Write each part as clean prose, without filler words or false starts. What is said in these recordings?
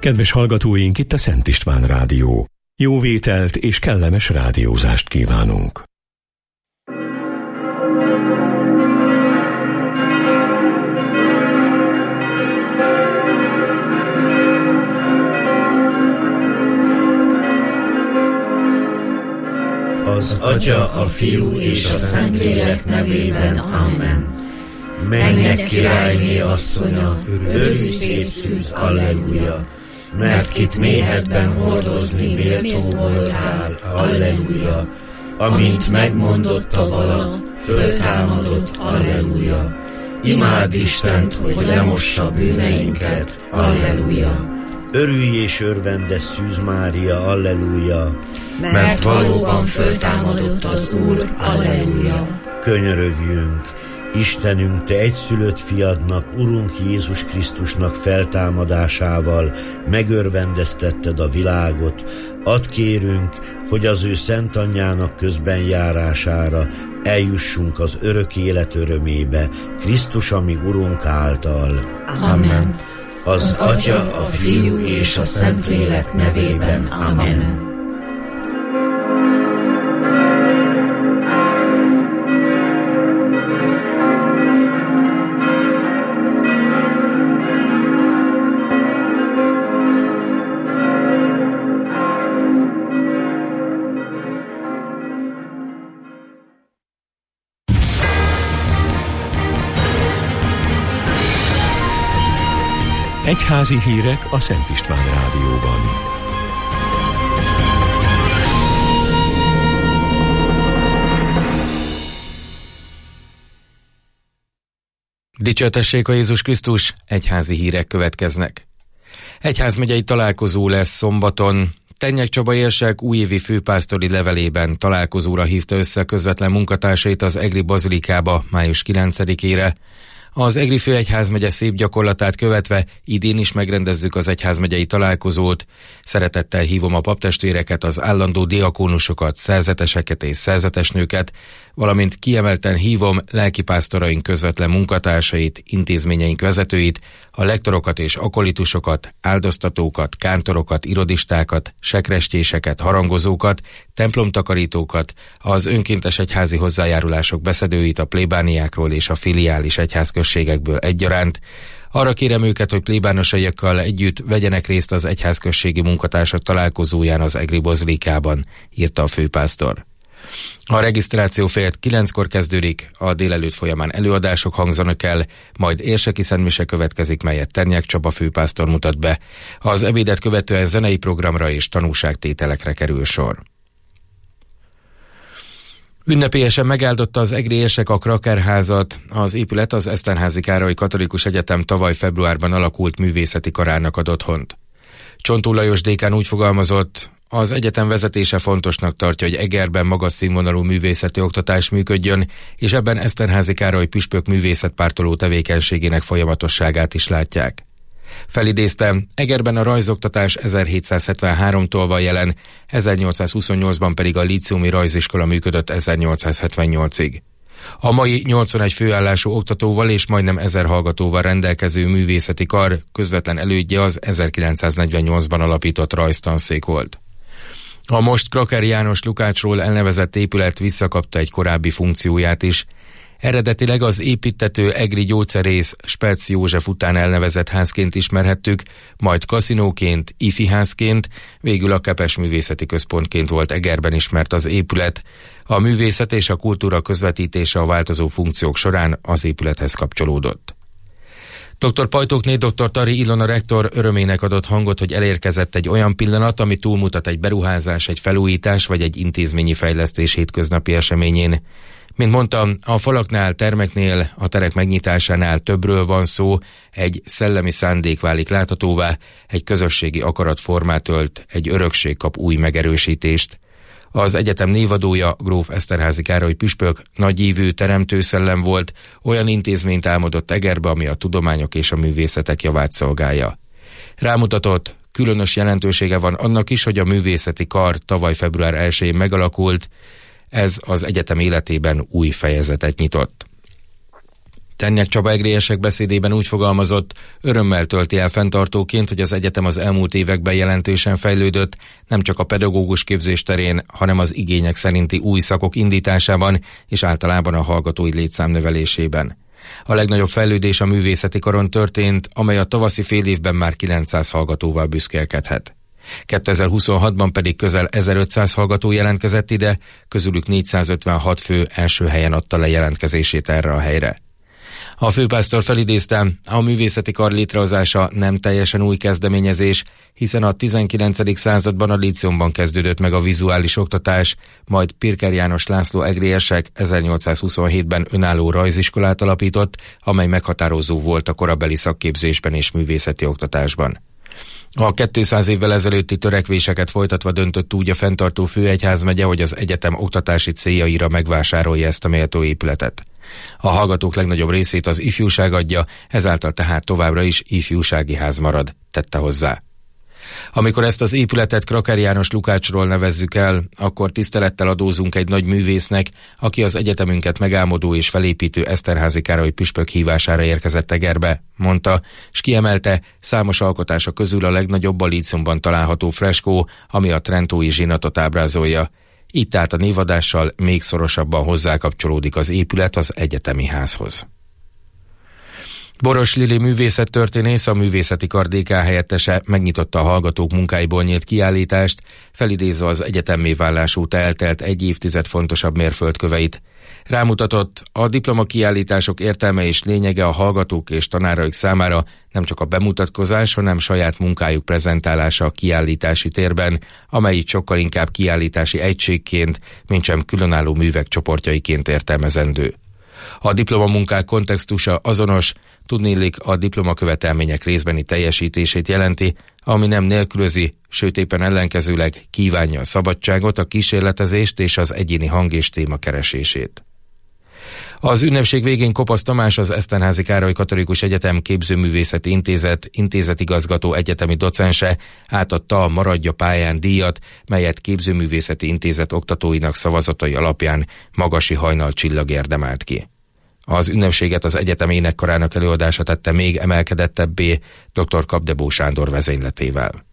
Kedves hallgatóink, itt a Szent István Rádió. Jó vételt és kellemes rádiózást kívánunk. Az Atya, a Fiú és a Szentlélek nevében. Amen. Mennyek királyné asszonya, örülj szép szűz, alleluja, mert kit méhedben hordozni méltó voltál, alleluja, amint megmondotta vala, föltámadott, alleluja. Imádd Istent, hogy lemossa bűneinket, alleluja. Örülj és örvendez Szűz Mária, alleluja, mert valóban föltámadott az Úr, alleluja. Könyörögjünk! Istenünk, Te egyszülött fiadnak, Urunk Jézus Krisztusnak feltámadásával megörvendeztetted a világot. Add kérünk, hogy az ő szent anyjának közben járására eljussunk az örök élet örömébe, Krisztus, ami Urunk által. Amen. Az Atya, a Fiú és a Szentlélek nevében. Amen. Egyházi hírek a Szent István Rádióban. Dicsőtessék a Jézus Krisztus, egyházi hírek következnek. Egyházmegyei találkozó lesz szombaton. Tennyek Csaba érsek újévi főpásztori levelében találkozóra hívta össze közvetlen munkatársait az egri bazilikába május 9-ére. Az egri főegyházmegye szép gyakorlatát követve idén is megrendezzük az egyházmegyei találkozót. Szeretettel hívom a paptestvéreket, az állandó diakónusokat, szerzeteseket és szerzetesnőket, valamint kiemelten hívom lelkipásztoraink közvetlen munkatársait, intézményeink vezetőit, a lektorokat és akolitusokat, áldoztatókat, kántorokat, irodistákat, sekrestéseket, harangozókat, templomtakarítókat, az önkéntes egyházi hozzájárulások beszedőit a plébániákról és a filiális egyházközségekből egyaránt. Arra kérem őket, hogy plébánosaiakkal együtt vegyenek részt az egyházközségi munkatársak találkozóján az egri bazilikában, írta a főpásztor. A regisztráció fél 9-kor kezdődik, a délelőtt folyamán előadások hangzanak el, majd érseki szentmise következik, melyet Tennyek Csaba főpásztor mutat be. Az ebédet követően zenei programra és tanúságtételekre kerül sor. Ünnepélyesen megáldotta az egri érsek a Krakerházat. Az épület az Eszterházy Károly Katolikus Egyetem tavaly februárban alakult művészeti karának ad otthont. Csontó Lajos dékán úgy fogalmazott, az egyetem vezetése fontosnak tartja, hogy Egerben magas színvonalú művészeti oktatás működjön, és ebben Eszterházy Károly püspök művészetpártoló tevékenységének folyamatosságát is látják. Felidézte, Egerben a rajzoktatás 1773-tól van jelen, 1828-ban pedig a líceumi rajziskola működött 1878-ig. A mai 81 főállású oktatóval és majdnem 1000 hallgatóval rendelkező művészeti kar közvetlen elődje az 1948-ban alapított rajztanszék volt. A most Kraker János Lukácsról elnevezett épület visszakapta egy korábbi funkcióját is. Eredetileg az építtető egri gyógyszerész Spec József után elnevezett házként ismerhettük, majd kaszinóként, ifiházként, végül a Kepes Művészeti Központként volt Egerben ismert az épület. A művészet és a kultúra közvetítése a változó funkciók során az épülethez kapcsolódott. Dr. Pajtókné dr. Tari Ilona rektor örömének adott hangot, hogy elérkezett egy olyan pillanat, ami túlmutat egy beruházás, egy felújítás vagy egy intézményi fejlesztés hétköznapi eseményén. Mint mondtam, a falaknál, termeknél, a terek megnyitásánál többről van szó, egy szellemi szándék válik láthatóvá, egy közösségi akarat formát ölt, egy örökség kap új megerősítést. Az egyetem névadója, gróf Eszterházy Károly püspök nagyívű teremtőszellem volt, olyan intézményt álmodott Egerbe, ami a tudományok és a művészetek javát szolgálja. Rámutatott, különös jelentősége van annak is, hogy a művészeti kar tavaly február 1-én megalakult, ez az egyetem életében új fejezetet nyitott. Tennyek Csaba egrélyesek beszédében úgy fogalmazott, örömmel tölti el fenntartóként, hogy az egyetem az elmúlt években jelentősen fejlődött, nem csak a pedagógus képzés terén, hanem az igények szerinti új szakok indításában és általában a hallgatói létszám növelésében. A legnagyobb fejlődés a művészeti karon történt, amely a tavaszi fél évben már 900 hallgatóval büszkélkedhet. 2026-ban pedig közel 1500 hallgató jelentkezett ide, közülük 456 fő első helyen adta le jelentkezését erre a helyre. A főpásztor felidézte, a művészeti kar létrehozása nem teljesen új kezdeményezés, hiszen a 19. században a líceumban kezdődött meg a vizuális oktatás, majd Pirker János László egrélyesek 1827-ben önálló rajziskolát alapított, amely meghatározó volt a korabeli szakképzésben és művészeti oktatásban. A 200 évvel ezelőtti törekvéseket folytatva döntött úgy a fenntartó főegyházmegye, hogy az egyetem oktatási céljaira megvásárolja ezt a méltó épületet. A hallgatók legnagyobb részét az ifjúság adja, ezáltal tehát továbbra is ifjúsági ház marad, tette hozzá. Amikor ezt az épületet Kraker János Lukácsról nevezzük el, akkor tisztelettel adózunk egy nagy művésznek, aki az egyetemünket megálmodó és felépítő Eszterházy Károly püspök hívására érkezett Egerbe, mondta, s kiemelte, számos alkotása közül a legnagyobb a líceumban található freskó, ami a trentói zsinatot ábrázolja. Így tehát a névadással még szorosabban hozzákapcsolódik az épület az egyetemi házhoz. Boros Lili művészettörténész, a művészeti kar DK helyettese megnyitotta a hallgatók munkáiból nyílt kiállítást, felidézve az egyetemmé válás óta eltelt egy évtized fontosabb mérföldköveit. Rámutatott, a diplomakiállítások értelme és lényege a hallgatók és tanáraik számára nem csak a bemutatkozás, hanem saját munkájuk prezentálása a kiállítási térben, amely így sokkal inkább kiállítási egységként, mintsem különálló művek csoportjaiként értelmezendő. A diplomamunkák kontextusa azonos, tudniillik a diplomakövetelmények részbeni teljesítését jelenti, ami nem nélkülözi, sőt éppen ellenkezőleg kívánja a szabadságot, a kísérletezést és az egyéni hang és téma keresését. Az ünnepség végén Kopasz Tamás, az Eszterházy Károly Katolikus Egyetem Képzőművészeti Intézet intézetigazgató egyetemi docense átadta a Maradja pályán díjat, melyet Képzőművészeti Intézet oktatóinak szavazatai alapján Magasi Hajnal Csillag érdemelt ki. Az ünnepséget az egyetem énekkarának előadása tette még emelkedettebbé dr. Kapdebó Sándor vezényletével.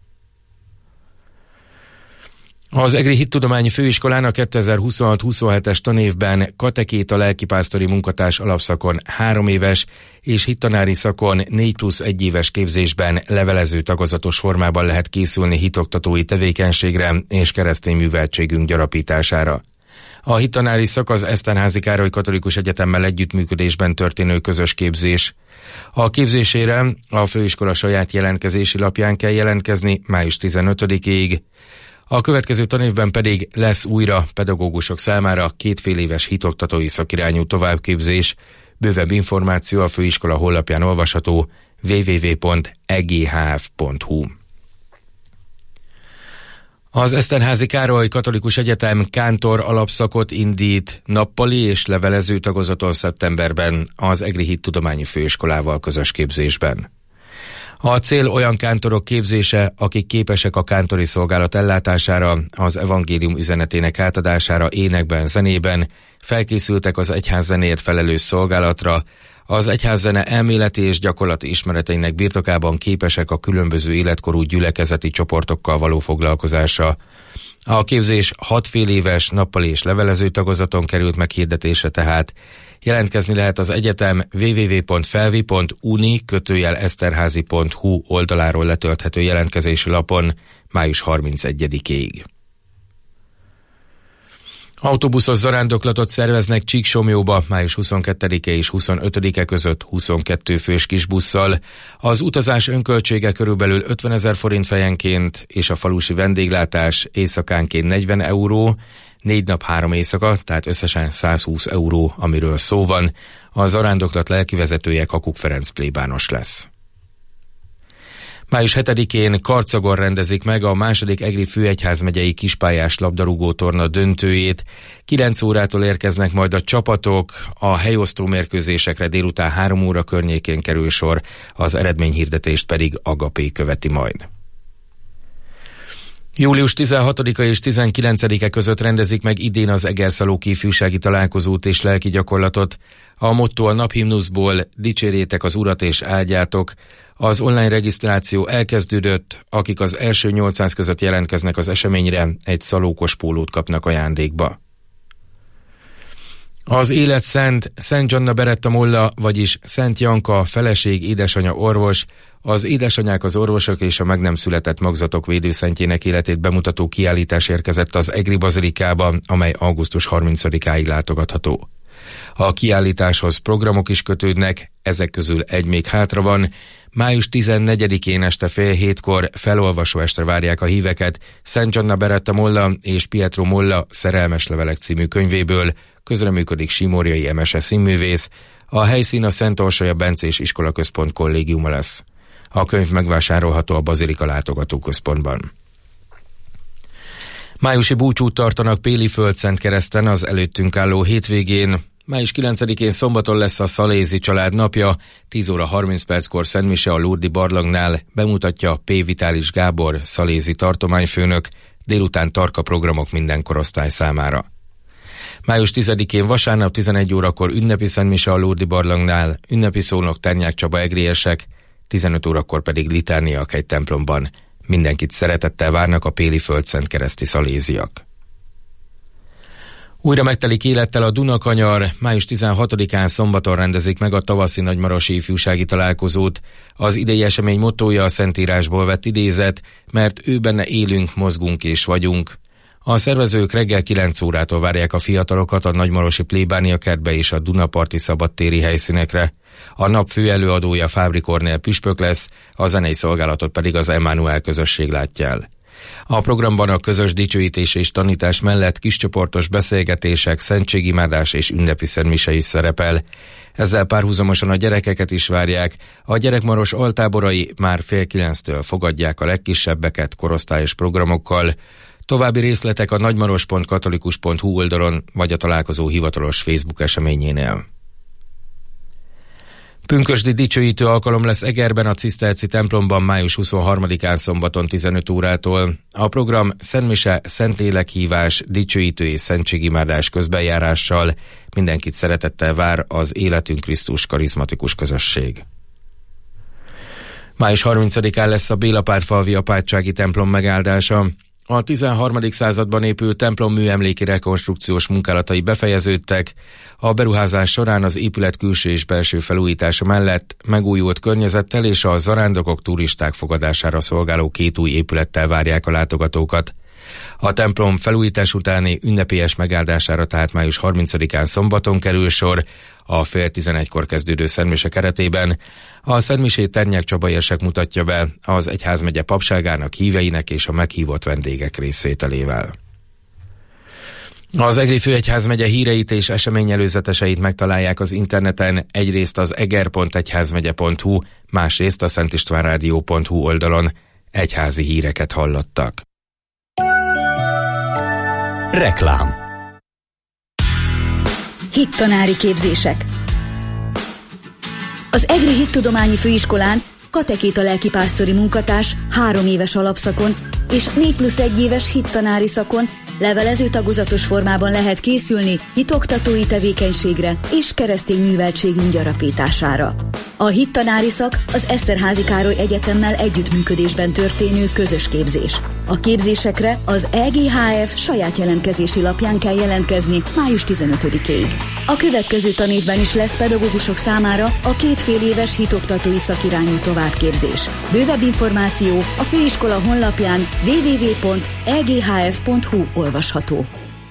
Az Egri Hittudományi Főiskolán a 2026-27-es tanévben katekéta lelkipásztori munkatárs alapszakon 3 éves és hittanári szakon 4+1 éves képzésben levelező tagozatos formában lehet készülni hitoktatói tevékenységre és keresztény műveltségünk gyarapítására. A hittanári szak az Eszterházy Károly Katolikus Egyetemmel együttműködésben történő közös képzés. A képzésére a főiskola saját jelentkezési lapján kell jelentkezni május 15-ig. A következő tanévben pedig lesz újra pedagógusok számára 2 féléves hitoktatói szakirányú továbbképzés. Bővebb információ a főiskola honlapján olvasható www.eghf.hu. Az Eszterházy Károly Katolikus Egyetem kántor alapszakot indít nappali és levelező tagozaton szeptemberben az Egri Hittudományi Főiskolával közös képzésben. A cél olyan kántorok képzése, akik képesek a kántori szolgálat ellátására, az evangélium üzenetének átadására énekben, zenében, felkészültek az egyházzenéért felelős szolgálatra, az egyházzene elméleti és gyakorlati ismereteinek birtokában képesek a különböző életkorú gyülekezeti csoportokkal való foglalkozásra. A képzés 6 féléves nappali és levelező tagozaton került meghirdetésre tehát. Jelentkezni lehet az egyetem www.felvi.uni/eszterházy.hu oldaláról letölthető jelentkezési lapon május 31-ig. Autóbuszos zarándoklatot szerveznek Csíksomjóba május 22-e és 25-e között 22 fős kisbusszal. Az utazás önköltsége körülbelül 50 000 forint fejenként, és a falusi vendéglátás éjszakánként 40 euró, 4 nap 3 éjszaka, tehát összesen 120 euró, amiről szó van. A zarándoklat lelkivezetője Kakuk Ferenc plébános lesz. Május 7-én Karcagon rendezik meg a második Egri főegyházmegyei kispályás labdarúgó torna döntőjét. 9 órától érkeznek majd a csapatok, a helyosztó mérkőzésekre délután 3 óra környékén kerül sor, az eredményhirdetést pedig Agapé követi majd. Július 16-a és 19-e között rendezik meg idén az Egerszalóki ifjúsági találkozót és lelki gyakorlatot. A motto a naphimnuszból: dicsérjétek az Urat és áldjátok. Az online regisztráció elkezdődött, akik az első 800 között jelentkeznek az eseményre, egy szalókos pólót kapnak ajándékba. Az élet szent, Szent Gianna Beretta Molla, vagyis Szent Janka, feleség, édesanyja, orvos, az Édesanyák, az orvosok és a meg nem született magzatok védőszentjének életét bemutató kiállítás érkezett az Egri Bazilikába, amely augusztus 30-áig látogatható. A kiállításhoz programok is kötődnek, ezek közül egy még hátra van. Május 14-én este fél hétkor felolvasó estre várják a híveket Szent Gianna Beretta Molla és Pietro Molla Szerelmes levelek című könyvéből, közreműködik Simorjai Emese színművész, a helyszín a Szent Orsolya Bencés Iskolaközpont kollégiuma lesz. A könyv megvásárolható a Bazilika látogatóközpontban. Májusi búcsút tartanak Péli Földszentkereszten az előttünk álló hétvégén. Május 9-én szombaton lesz a Szalézi család napja, 10 óra 30 perckor szentmise a Lurdi barlangnál, bemutatja P. Vitális Gábor, szalézi tartományfőnök, délután tarka programok minden korosztály számára. Május 10-én vasárnap 11 órakor ünnepi szentmise a Lurdi barlangnál, ünnepi szónok Ternyák Csaba egriesek, 15 órakor pedig litánia a Kegy templomban. Mindenkit szeretettel várnak a Péli Földszentkereszti szaléziak. Újra megtelik élettel a Dunakanyar, május 16-án szombaton rendezik meg a tavaszi nagymarosi ifjúsági találkozót. Az idei esemény mottója a Szentírásból vett idézet, mert ő benne élünk, mozgunk és vagyunk. A szervezők reggel 9 órától várják a fiatalokat a nagymarosi plébánia kertbe és a Dunaparti szabadtéri helyszínekre. A nap fő előadója Fábri Kornél püspök lesz, a zenei szolgálatot pedig az Emmanuel közösség látja el. A programban a közös dicsőítés és tanítás mellett kiscsoportos beszélgetések, szentségimádás és ünnepi szentmise is szerepel. Ezzel párhuzamosan a gyerekeket is várják. A gyerekmaros altáborai már 8:30-től fogadják a legkisebbeket korosztályos programokkal. További részletek a nagymaros.katolikus.hu oldalon vagy a találkozó hivatalos Facebook eseményénél. Pünkösdi dicsőítő alkalom lesz Egerben a Ciszterci templomban május 23-án szombaton 15 órától. A program szentmise, szentlélekhívás, dicsőítő és szentségimádás közbenjárással. Mindenkit szeretettel vár az Életünk Krisztus karizmatikus közösség. Május 30-án lesz a Bélapártfalvi apátsági templom megáldása. A 13. században épült templom műemléki rekonstrukciós munkálatai befejeződtek. A beruházás során az épület külső és belső felújítása mellett megújult környezettel és a zarándokok, turisták fogadására szolgáló 2 új épülettel várják a látogatókat. A templom felújítás utáni ünnepélyes megáldására tehát május 30-án szombaton kerül sor, a 10:30-kor kezdődő szentmise keretében. A szentmisét Ternyák Csaba érsek mutatja be az egyházmegye papságának, híveinek és a meghívott vendégek részvételével. Az Egri főegyházmegye híreit és eseményelőzeteseit megtalálják az interneten, egyrészt az eger.egyházmegye.hu, másrészt a szentistvánrádió.hu oldalon. Egyházi híreket hallottak. Reklám. Hittanári képzések. Az Egri Hittudományi Főiskolán katekéta lelkipásztori munkatárs 3 éves alapszakon és 4+1 éves hittanári szakon levelező tagozatos formában lehet készülni hitoktatói tevékenységre és keresztény műveltségünk gyarapítására. A hittanári szak az Eszterházy Károly Egyetemmel együttműködésben történő közös képzés. A képzésekre az EGHF saját jelentkezési lapján kell jelentkezni május 15-ig. A következő tanévben is lesz pedagógusok számára a 2 féléves hitoktatói szakirányú továbbképzés. Bővebb információ a főiskola honlapján www.eghf.hu olvasható.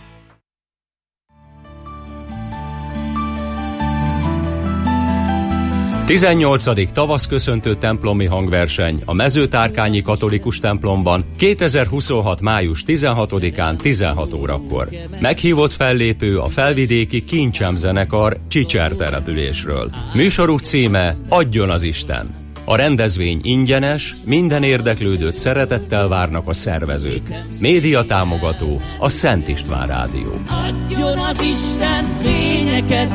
A 18. tavaszköszöntő templomi hangverseny a Mezőtárkányi katolikus templomban 2026. május 16-án 16 órakor. Meghívott fellépő a felvidéki Kincsem zenekar Csicser településről. Műsoruk címe Adjon az Isten. A rendezvény ingyenes, minden érdeklődőt szeretettel várnak a szervezők. Média támogató a Szent István Rádió. Adjon az Isten fényeket,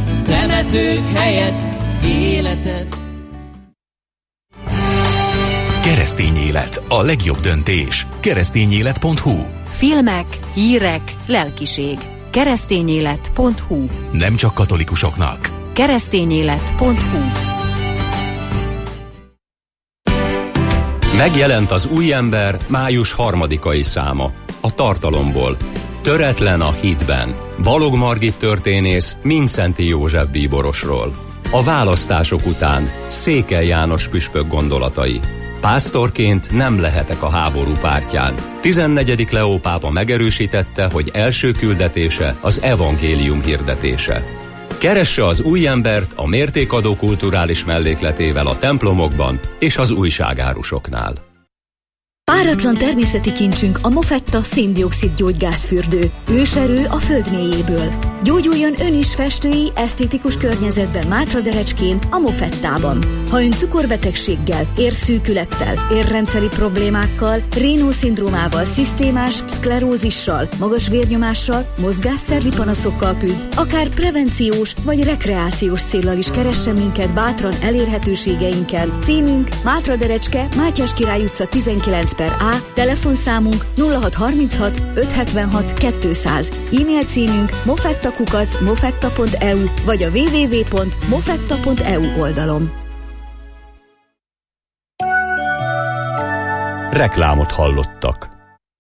temetők helyett életet. Keresztény élet, a legjobb döntés. Keresztényélet.hu. Filmek, hírek, lelkiség. Keresztényélet.hu. Nem csak katolikusoknak. Keresztényélet.hu. Megjelent az Új ember május 3-ai száma. A tartalomból. Töretlen a hitben. Balog Margit történész Mindszenty József bíborosról. A választások után Székely János püspök gondolatai. Pásztorként nem lehetek a háború pártján. 14. Leó pápa megerősítette, hogy első küldetése az evangélium hirdetése. Keresse az Új embert a mértékadó kulturális mellékletével a templomokban és az újságárusoknál. Páratlan természeti kincsünk a Mofetta szén-dioxid gyógygázfürdő. Őserő a föld mélyéből. Gyógyuljon ön is festői, esztétikus környezetben Mátraderecskén, a Mofettában. Ha ön cukorbetegséggel, érszűkülettel, érrendszeri problémákkal, Raynaud-szindrómával, szisztémás szklerózissal, magas vérnyomással, mozgásszervi panaszokkal küzd, akár prevenciós vagy rekreációs céllal is keressen minket bátran elérhetőségeinkkel. Címünk Mátraderecske, Mátyás Király utca 19/A, telefonszámunk 0636 576 200, e-mail címünk mofetta@mofetta.eu vagy a www.mofetta.eu oldalon. Reklámot hallottak.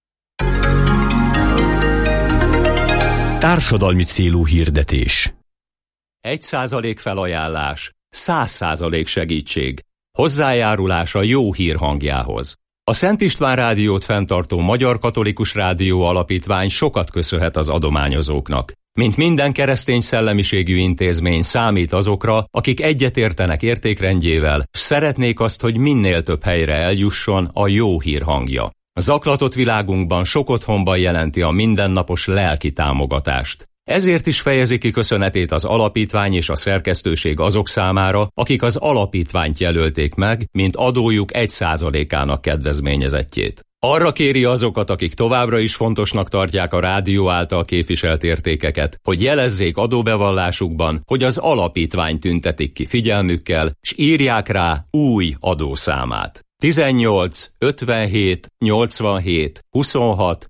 Társadalmi célú hirdetés. 1% felajánlás, 100% segítség. Hozzájárulás a jó hír hangjához. A Szent István Rádiót fenntartó Magyar Katolikus Rádió Alapítvány sokat köszönhet az adományozóknak. Mint minden keresztény szellemiségű intézmény számít azokra, akik egyetértenek értékrendjével, s szeretnék azt, hogy minél több helyre eljusson a jó hír hangja. A zaklatott világunkban sok otthonban jelenti a mindennapos lelki támogatást. Ezért is fejezi ki köszönetét az alapítvány és a szerkesztőség azok számára, akik az alapítványt jelölték meg, mint adójuk 1%-ának kedvezményezettjét. Arra kéri azokat, akik továbbra is fontosnak tartják a rádió által képviselt értékeket, hogy jelezzék adóbevallásukban, hogy az alapítvány tüntetik ki figyelmükkel, s írják rá új adószámát. 18 57 87 26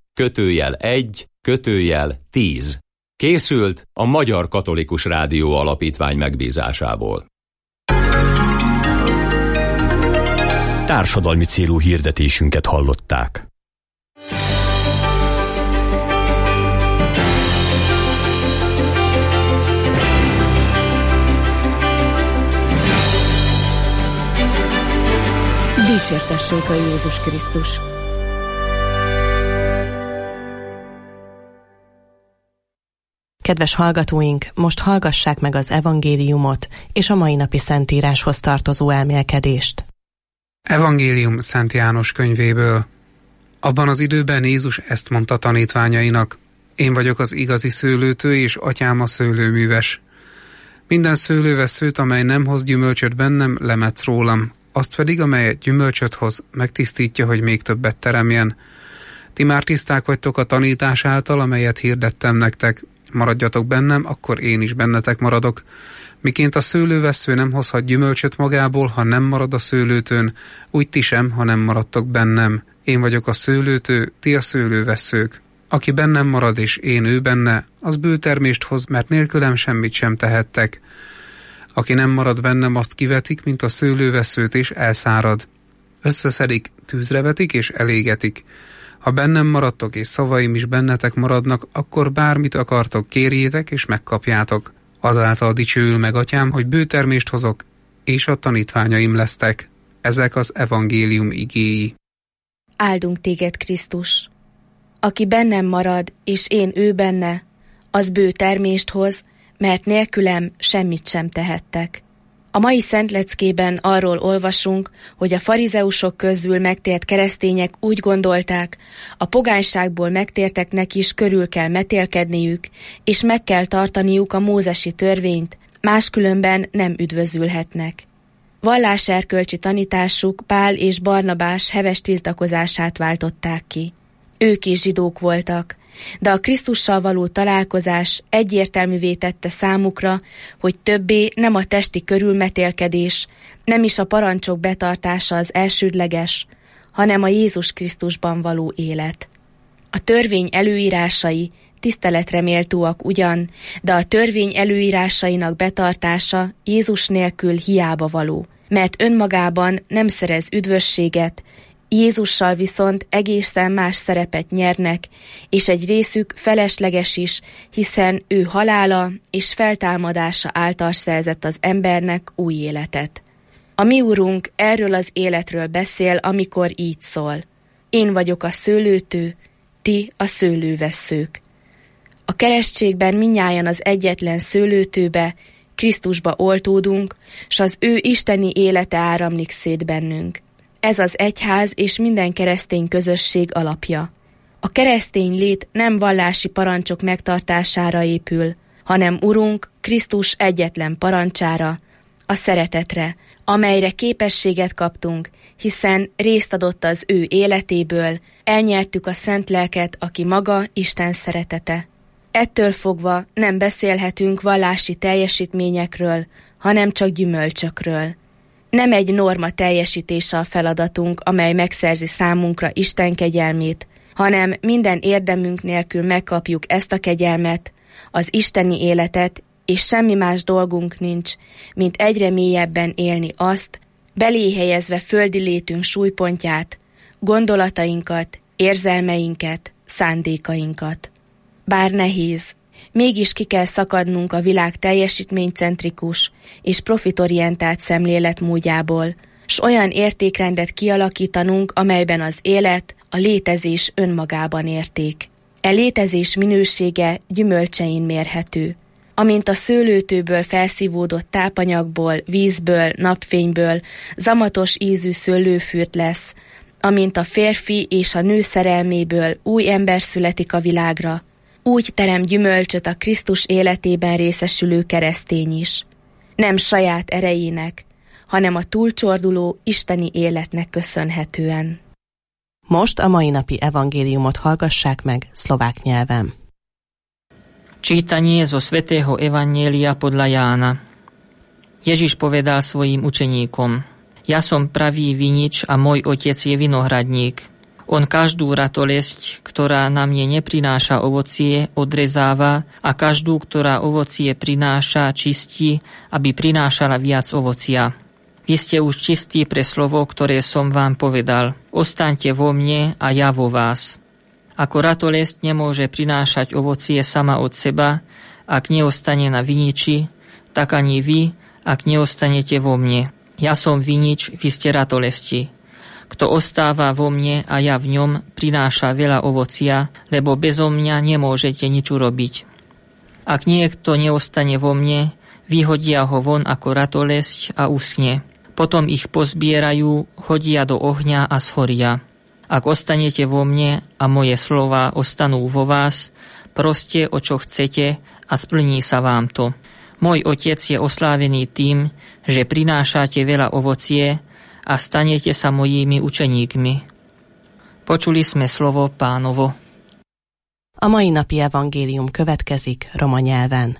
/1 /10. Készült a Magyar Katolikus Rádió Alapítvány megbízásából. Társadalmi célú hirdetésünket hallották. Dicsértessék a Jézus Krisztus! Kedves hallgatóink, most hallgassák meg az evangéliumot és a mai napi szentíráshoz tartozó elmélkedést. Evangélium Szent János könyvéből. Abban az időben Jézus ezt mondta tanítványainak: Én vagyok az igazi szőlőtő, és atyám a szőlőműves. Minden szőlőveszőt, amely nem hoz gyümölcsöt bennem, lemetsz rólam. Azt pedig, amely gyümölcsöt hoz, megtisztítja, hogy még többet teremjen. Ti már tiszták vagytok a tanítás által, amelyet hirdettem nektek. Maradjatok bennem, akkor én is bennetek maradok. Miként a szőlővessző nem hozhat gyümölcsöt magából, ha nem marad a szőlőtőn, úgy ti sem, ha nem maradtok bennem. Én vagyok a szőlőtő, ti a szőlővesszők. Aki bennem marad és én ő benne, az bőtermést hoz, mert nélkülem semmit sem tehettek. Aki nem marad bennem, azt kivetik, mint a szőlővesszőt, és elszárad. Összeszedik, tűzre vetik és elégetik. Ha bennem maradtok, és szavaim is bennetek maradnak, akkor bármit akartok, kérjétek, és megkapjátok. Azáltal dicsőül meg atyám, hogy bőtermést hozok, és a tanítványaim lesztek. Ezek az evangélium igéi. Áldunk téged, Krisztus! Aki bennem marad, és én ő benne, az bő termést hoz, mert nélkülem semmit sem tehettek. A mai szentleckében arról olvasunk, hogy a farizeusok közül megtért keresztények úgy gondolták, a pogányságból megtérteknek is körül kell metélkedniük, és meg kell tartaniuk a mózesi törvényt, máskülönben nem üdvözülhetnek. Valláserkölcsi tanításuk Pál és Barnabás heves tiltakozását váltották ki. Ők is zsidók voltak, de a Krisztussal való találkozás egyértelművé tette számukra, hogy többé nem a testi körülmetélkedés, nem is a parancsok betartása az elsődleges, hanem a Jézus Krisztusban való élet. A törvény előírásai tiszteletre méltóak ugyan, de a törvény előírásainak betartása Jézus nélkül hiába való, mert önmagában nem szerez üdvösséget, Jézussal viszont egészen más szerepet nyernek, és egy részük felesleges is, hiszen ő halála és feltámadása által szerzett az embernek új életet. A mi Urunk erről az életről beszél, amikor így szól: én vagyok a szőlőtő, ti a szőlővesszők. A keresztségben mindnyájan az egyetlen szőlőtőbe, Krisztusba oltódunk, s az ő isteni élete áramlik szét bennünk. Ez az egyház és minden keresztény közösség alapja. A keresztény lét nem vallási parancsok megtartására épül, hanem Urunk Krisztus egyetlen parancsára, a szeretetre, amelyre képességet kaptunk, hiszen részt adott az ő életéből, elnyertük a Szent Lelket, aki maga Isten szeretete. Ettől fogva nem beszélhetünk vallási teljesítményekről, hanem csak gyümölcsökről. Nem egy norma teljesítése a feladatunk, amely megszerzi számunkra Isten kegyelmét, hanem minden érdemünk nélkül megkapjuk ezt a kegyelmet, az isteni életet, és semmi más dolgunk nincs, mint egyre mélyebben élni azt, belé helyezve földi létünk súlypontját, gondolatainkat, érzelmeinket, szándékainkat. Bár nehéz, mégis ki kell szakadnunk a világ teljesítménycentrikus és profitorientált szemléletmódjából, s olyan értékrendet kialakítanunk, amelyben az élet, a létezés önmagában érték. E létezés minősége gyümölcsein mérhető. Amint a szőlőtőből felszívódott tápanyagból, vízből, napfényből zamatos ízű szőlőfürt lesz, amint a férfi és a nő szerelméből új ember születik a világra, úgy terem gyümölcsöt a Krisztus életében részesülő keresztény is. Nem saját erejének, hanem a túlcsorduló isteni életnek köszönhetően. Most a mai napi evangéliumot hallgassák meg szlovák nyelven. Čítanie zo svätého Evanjelia podľa Jána. Ježiš povedal svojim učeníkom: Ja som pravý vinič a môj otec je vinohradník. On každú ratolesť, ktorá na mne neprináša ovocie, odrezáva a každú, ktorá ovocie prináša, čistí, aby prinášala viac ovocia. Vy ste už čistí pre slovo, ktoré som vám povedal. Ostaňte vo mne a ja vo vás. Ako ratolesť nemôže prinášať ovocie sama od seba, ak neostane na viniči, tak ani vy, ak neostanete vo mne. Ja som vinič, vy ste ratolesti. Kto ostáva vo mne a ja v ňom, prináša veľa ovocia, lebo bezo mňa nemôžete nič urobiť. Ak niekto neostane vo mne, vyhodia ho von ako ratolesť a uschne. Potom ich pozbierajú, hodia do ohňa a schoria. Ak ostanete vo mne a moje slová ostanú vo vás, proste o čo chcete a splní sa vám to. Môj otec je oslávený tým, že prinášate veľa ovocie a stanete sa mojimi učeníkmi. Počuli sme slovo Pánovo. A mai napi evangélium következik roma nyelven.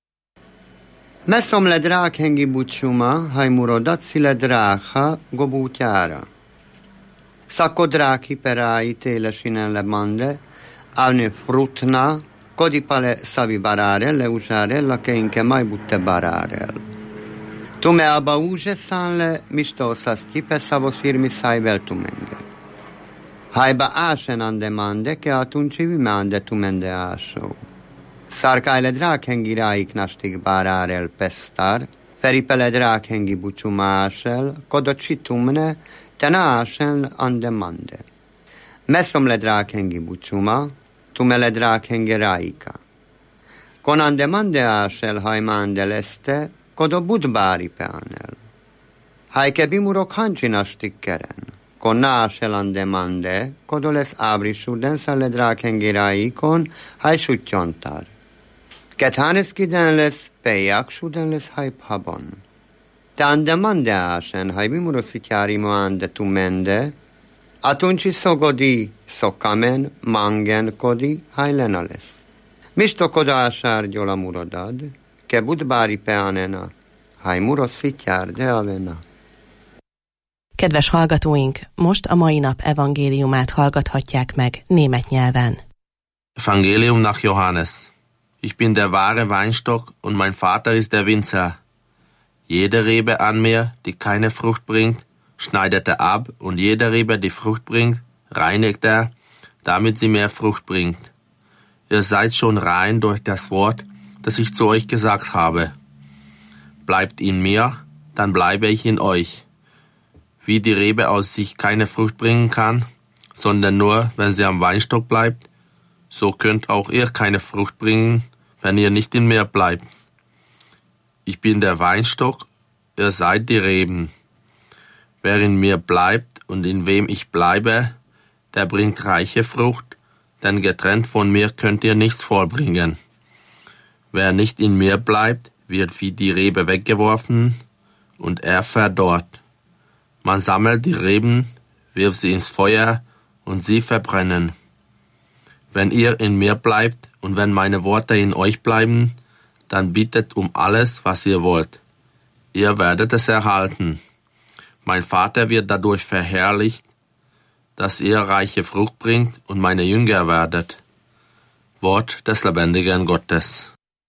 Mesom le drák hengi bucsuma, hajmurodat szile dráha gobútyára. Sako dráki perái télesinen le mande, alne frutna, kodipale savi barárel, le uzsárel, la keinke majbutte barárel. Tume aba úzse szánle, mista oszász kipe szavosírmi szájvel tumenge. Hajba ásen ande mande, ke atunci vime ande tumende ásó. Szárkájle drákhengi ráik nastig barárel pesztár, feripele drákhengi bucsumásel, koda csitumne, ten ásen ande mande. Mesom le drákhengi bucsuma, tume le drákhengi ráika. Kon ande mande ásel hajmande leste, kodo budbári peanel. Hajke bimurok hancsinastig keren. Kon násel ande mande, kodo lesz ábrisuden szale drákhengi ráikon, haj suttyontár. Kethaneskiden lesz pejaksuden lesz hajphaban. Te ande mande ásen, haj bimuroszityári mo ande tumende, Atunci sogodi sokamen mangen kodi hajlenales. Misto kodásár gyola muradad, ke budbári peanena, haj murosszitjár de avena. Kedves hallgatóink, most a mai nap evangéliumát hallgathatják meg német nyelven. Evangelium nach Johannes. Ich bin der wahre Weinstock und mein Vater ist der Winzer. Jede Rebe an mir, die keine Frucht bringt, schneidet er ab, und jede Rebe, die Frucht bringt, reinigt er, damit sie mehr Frucht bringt. Ihr seid schon rein durch das Wort, das ich zu euch gesagt habe. Bleibt in mir, dann bleibe ich in euch. Wie die Rebe aus sich keine Frucht bringen kann, sondern nur, wenn sie am Weinstock bleibt, so könnt auch ihr keine Frucht bringen, wenn ihr nicht in mir bleibt. Ich bin der Weinstock, ihr seid die Reben. Wer in mir bleibt und in wem ich bleibe, der bringt reiche Frucht, denn getrennt von mir könnt ihr nichts vollbringen. Wer nicht in mir bleibt, wird wie die Rebe weggeworfen und er verdorrt. Man sammelt die Reben, wirft sie ins Feuer und sie verbrennen. Wenn ihr in mir bleibt und wenn meine Worte in euch bleiben, dann bittet um alles, was ihr wollt. Ihr werdet es erhalten. Mein Vater wird dadurch verherrlicht, dass ihr reiche Frucht bringt und meine Jünger werdet. Wort des lebendigen Gottes.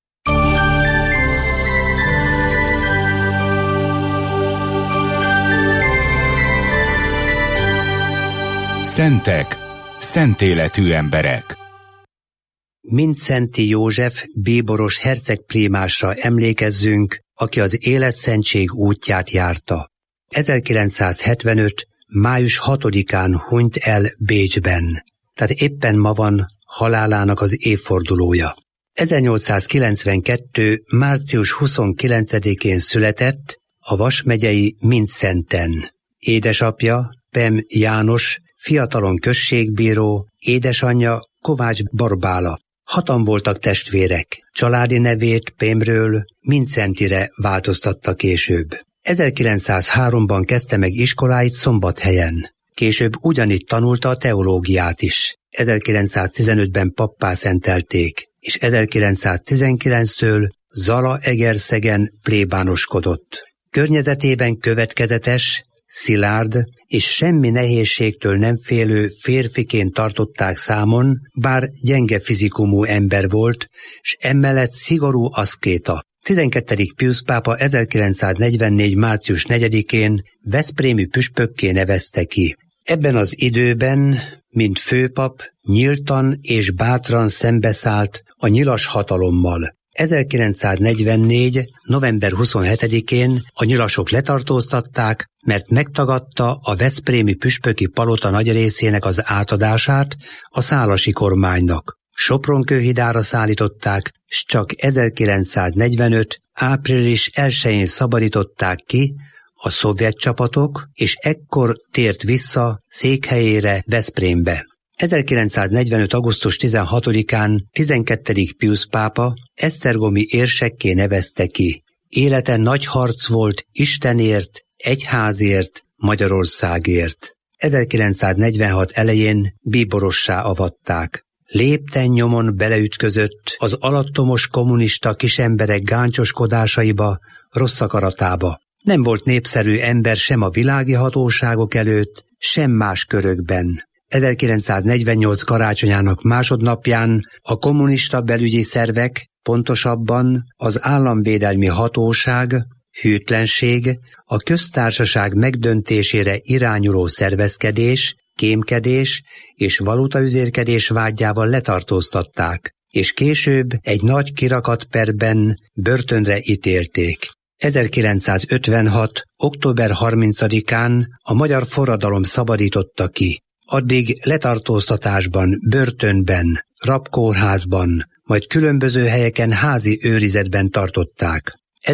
Szentek, szentéletű emberek. Mindszenti József bíboros hercegprímásra emlékezzünk, aki az életszentség útját járta. 1975. május 6-án hunyt el Bécsben, tehát éppen ma van halálának az évfordulója. 1892. március 29-én született a Vas megyei Mindszenten. Édesapja Pem János, fiatalon községbíró, édesanyja Kovács Barbála. 6-an voltak testvérek. Családi nevét Pémről Mindszentire változtatta később. 1903-ban kezdte meg iskoláit Szombathelyen. Később ugyanitt tanulta a teológiát is. 1915-ben pappá szentelték, és 1919-től Zalaegerszegen plébánoskodott. Környezetében következetes, szilárd és semmi nehézségtől nem félő férfiként tartották számon, bár gyenge fizikumú ember volt, s emellett szigorú aszkéta. 12. Piusz pápa 1944. március 4-én veszprémi püspökké nevezte ki. Ebben az időben, mint főpap, nyíltan és bátran szembeszállt a nyilas hatalommal. 1944. november 27-én a nyilasok letartóztatták, mert megtagadta a veszprémi püspöki palota nagy részének az átadását a szálasi kormánynak. Sopronkőhidára szállították, s csak 1945. április 1-én szabadították ki a szovjet csapatok, és ekkor tért vissza székhelyére Veszprémbe. 1945. augusztus 16-án 12. Piusz pápa esztergomi érsekké nevezte ki. Élete nagy harc volt Istenért, egyházért, Magyarországért. 1946 elején bíborossá avatták. Lépten nyomon beleütközött az alattomos kommunista kisemberek gáncsoskodásaiba, rossz akaratába. Nem volt népszerű ember sem a világi hatóságok előtt, sem más körökben. 1948 karácsonyának másodnapján a kommunista belügyi szervek, pontosabban az államvédelmi hatóság, hűtlenség, a köztársaság megdöntésére irányuló szervezkedés, kémkedés és valutaüzérkedés vágyával letartóztatták, és később egy nagy kirakatperben börtönre ítélték. 1956. október 30-án a magyar forradalom szabadította ki. Addig letartóztatásban, börtönben, rabkórházban, majd különböző helyeken házi őrizetben tartották.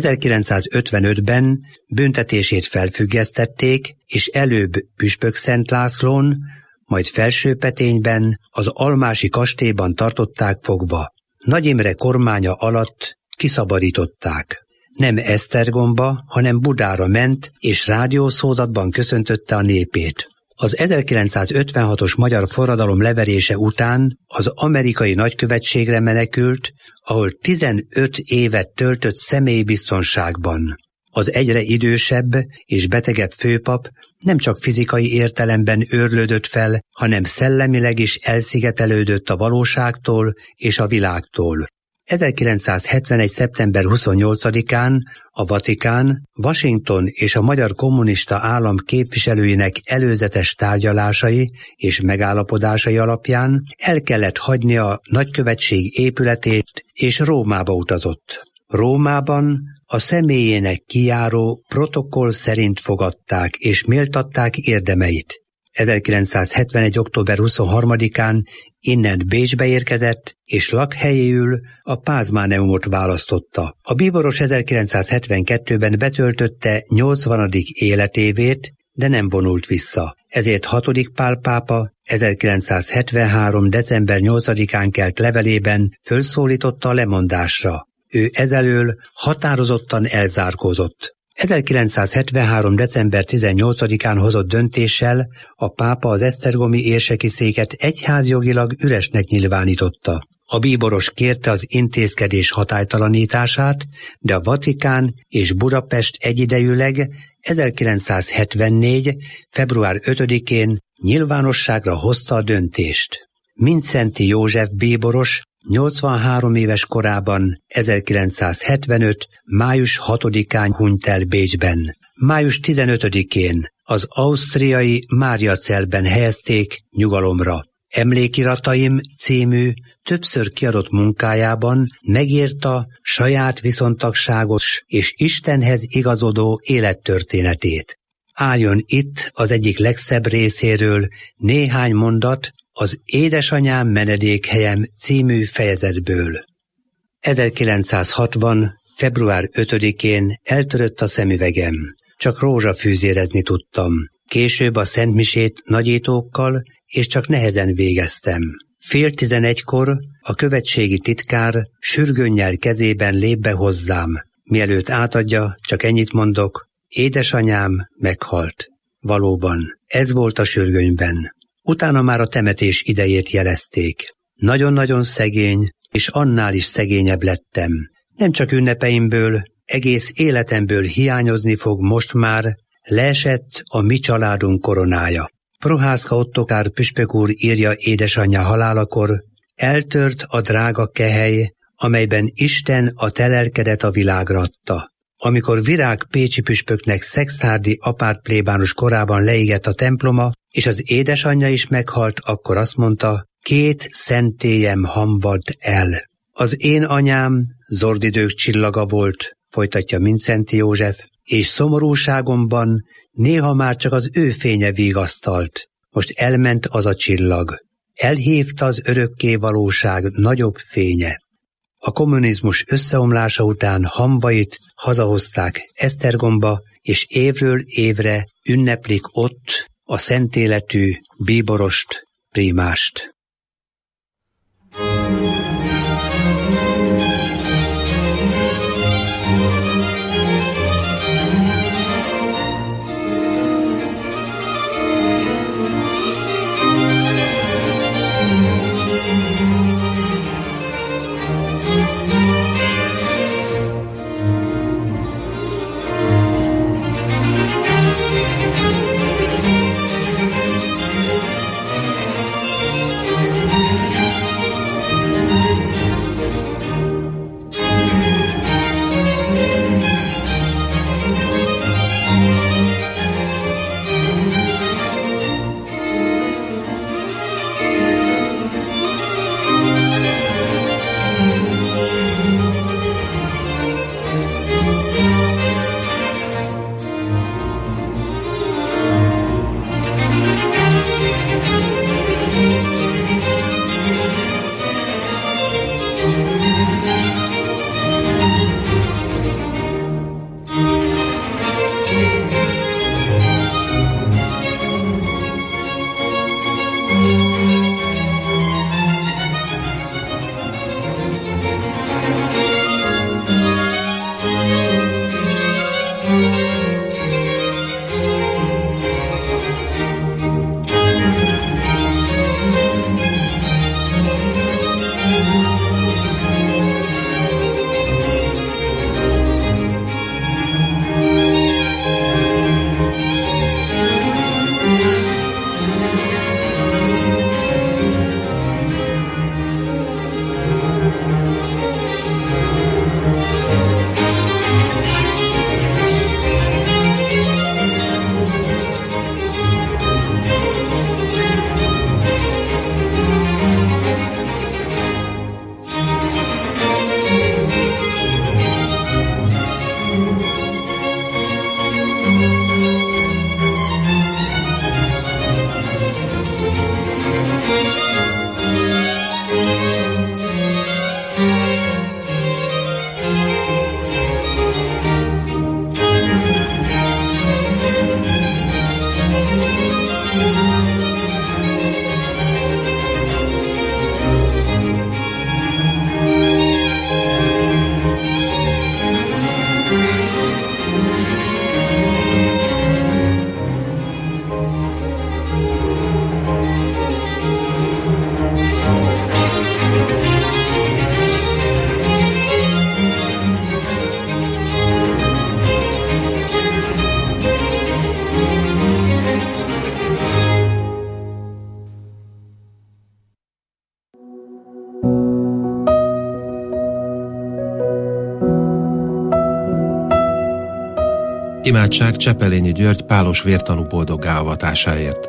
1955-ben büntetését felfüggesztették, és előbb Püspökszent Lászlón, majd Felsőpetényben, az Almási kastélyban tartották fogva. Nagy Imre kormánya alatt kiszabadították. Nem Esztergomba, hanem Budára ment, és rádiószózatban köszöntötte a népét. Az 1956-os magyar forradalom leverése után az amerikai nagykövetségre menekült, ahol 15 évet töltött személyi biztonságban. Az egyre idősebb és betegebb főpap nem csak fizikai értelemben őrlődött fel, hanem szellemileg is elszigetelődött a valóságtól és a világtól. 1971. szeptember 28-án a Vatikán, Washington és a Magyar Kommunista Állam képviselőinek előzetes tárgyalásai és megállapodásai alapján el kellett hagyni a nagykövetség épületét, és Rómába utazott. Rómában a személyének kijáró protokoll szerint fogadták és méltatták érdemeit. 1971. október 23-án innen Bécsbe érkezett, és lakhelyéül a Pázmáneumot választotta. A bíboros 1972-ben betöltötte 80. életévét, de nem vonult vissza. Ezért 6. Pál pápa 1973. december 8-án kelt levelében fölszólította a lemondásra. Ő ezelől határozottan elzárkózott. 1973. december 18-án hozott döntéssel a pápa az esztergomi érseki széket egyházjogilag üresnek nyilvánította. A bíboros kérte az intézkedés hatálytalanítását, de a Vatikán és Budapest egyidejűleg 1974. február 5-én nyilvánosságra hozta a döntést. Mindszenty József bíboros 83 éves korában 1975. május 6-án hunyt el Bécsben. Május 15-én az ausztriai Máriacelben helyezték nyugalomra. Emlékirataim című többször kiadott munkájában megírta saját viszontagságos és Istenhez igazodó élettörténetét. Álljon itt az egyik legszebb részéről néhány mondat az Édesanyám menedékhelyem című fejezetből. 1960. február 5-én eltörött a szemüvegem. Csak rózsafűzérezni tudtam. Később a szentmisét nagyítókkal, és csak nehezen végeztem. 10:30-kor a követségi titkár sürgönnyel kezében lép be hozzám. Mielőtt átadja, csak ennyit mondok: édesanyám meghalt. Valóban, ez volt a sürgönyben. Utána már a temetés idejét jelezték. Nagyon-nagyon szegény, és annál is szegényebb lettem. Nem csak ünnepeimből, egész életemből hiányozni fog most már, leesett a mi családunk koronája. Prohászka Ottokár püspök úr írja édesanyja halálakor: eltört a drága kehely, amelyben Isten a te lelkedet a világra adta. Amikor Virág pécsi püspöknek Szekszárdi apát plébános korában leégett a temploma, és az édesanyja is meghalt, akkor azt mondta: 2 szentélyem hamvad el. Az én anyám zordidők csillaga volt, folytatja Mindszenty József, és szomorúságomban néha már csak az ő fénye vigasztalt. Most elment az a csillag. Elhívta az örökké valóság nagyobb fénye. A kommunizmus összeomlása után hamvait hazahozták Esztergomba, és évről évre ünneplik ott a szentéletű bíborost, prímást. Imádság Csepelényi György pálos vértanú boldoggá avatásáért.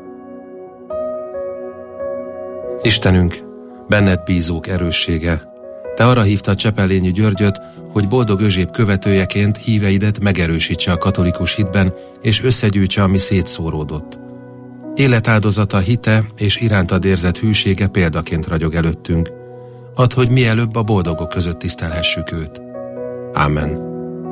Istenünk, benned bízók erőssége, te arra hívtad Csepelényi Györgyöt, hogy boldog Özséb követőjeként híveidet megerősítse a katolikus hitben, és összegyűjtse, ami szétszóródott. Életáldozata, hite és irántad érzett hűsége példaként ragyog előttünk. Add, hogy mielőbb a boldogok között tisztelhessük őt. Ámen.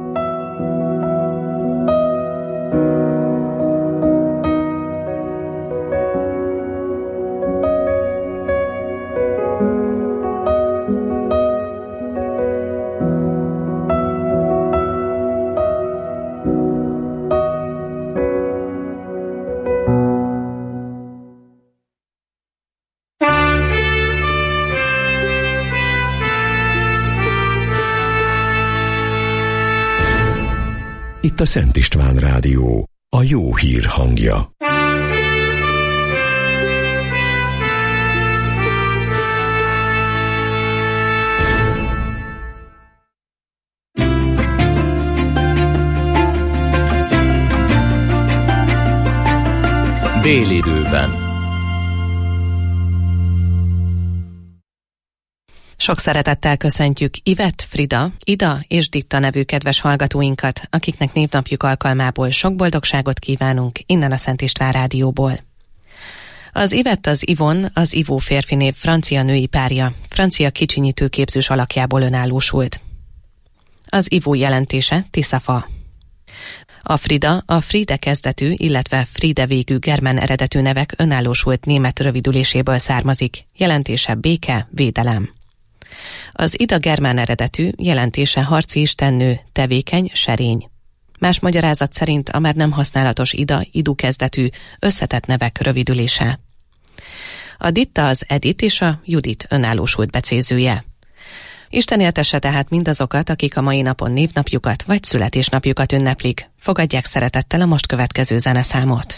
Itt a Szent István Rádió, a jó hír hangja. Délidőben. Sok szeretettel köszöntjük Ivett, Frida, Ida és Ditta nevű kedves hallgatóinkat, akiknek névnapjuk alkalmából sok boldogságot kívánunk innen a Szent István Rádióból. Az Ivett az Ivon, az Ivó férfinév francia női párja, francia kicsinyítő képzős alakjából önállósult. Az Ivó jelentése Tiszafa. A Frida a Friede kezdetű, illetve Friede végű germán eredetű nevek önállósult német rövidüléséből származik, jelentése béke, védelem. Az Ida germán eredetű, jelentése harci istennő, tevékeny, serény. Más magyarázat szerint a már nem használatos Ida, Idu kezdetű, összetett nevek rövidülése. A Ditta az Edith és a Judit önállósult becézője. Isten éltesse tehát mindazokat, akik a mai napon névnapjukat vagy születésnapjukat ünneplik. Fogadják szeretettel a most következő zeneszámot.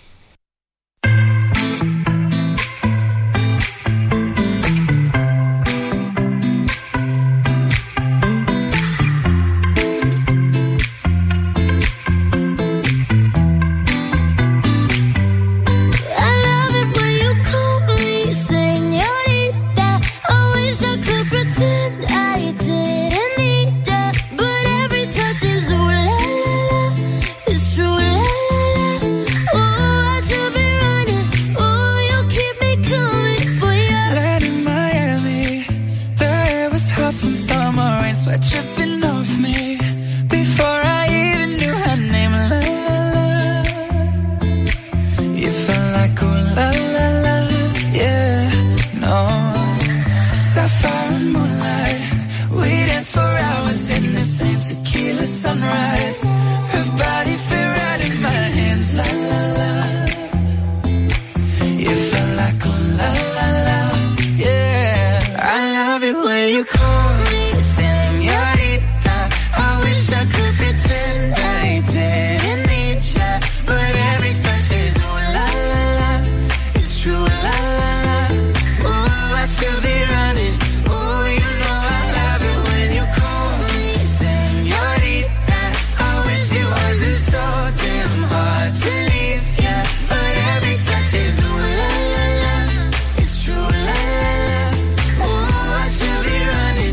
Tripping off me before I even knew her name. La la la, you felt like oh la la la, yeah, no. Sapphire and moonlight, we danced for hours in the same tequila sunrise. Her body fit right in my hands. La la la, you felt like oh la la la, yeah. I love it when you call me. I could pretend I didn't need ya, but every touch is ooh la la la, it's true la la la. Ooh, I should be running. Ooh, you know I love it when you call me señorita. I wish it wasn't so damn hard to leave ya, but every touch is ooh la la la, it's true la la la. Ooh, I should be running.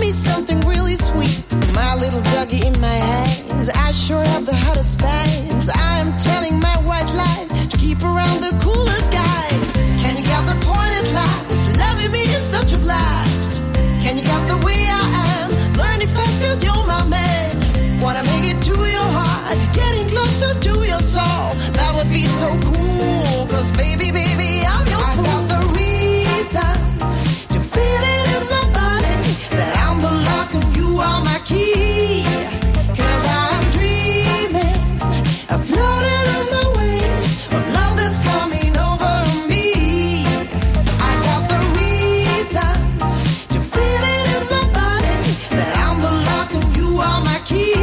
me something really sweet. My little doggy in my hands, I sure have the hottest bands. I am telling my white life to keep around the coolest guys. Can you get the point at last? Loving me is such a blast. Can you get the way I am? Learning fast 'cause you're my man. Wanna make it to your heart, getting closer to your soul. That would be so cool, 'cause baby, baby, I'm your fool. I got the reason to feel it in my body, that I'm the lock and you are my key. 'Cause I'm dreaming of floating on the waves of love that's coming over me. I got the reason to feel it in my body, that I'm the lock and you are my key.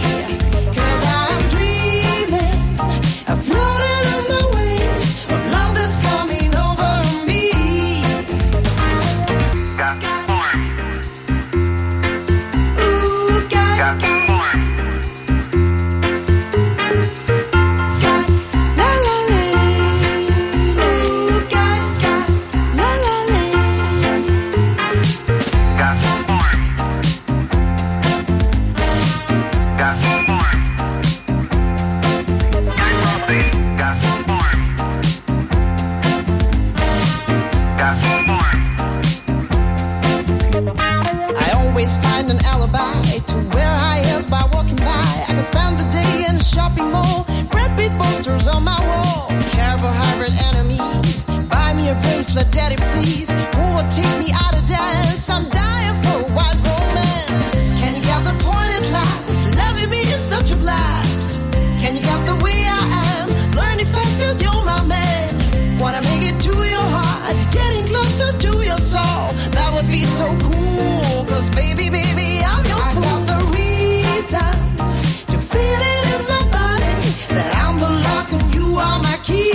Daddy, please, who will take me out of dance? I'm dying for a wild romance. Can you get the point at last? Loving me is such a blast. Can you get the way I am? Learning fast 'cause you're my man. Wanna make it to your heart, getting closer to your soul. That would be so cool, 'cause baby, baby, I'm your fool. I got the reason to feel it in my body, that I'm the lock and you are my key.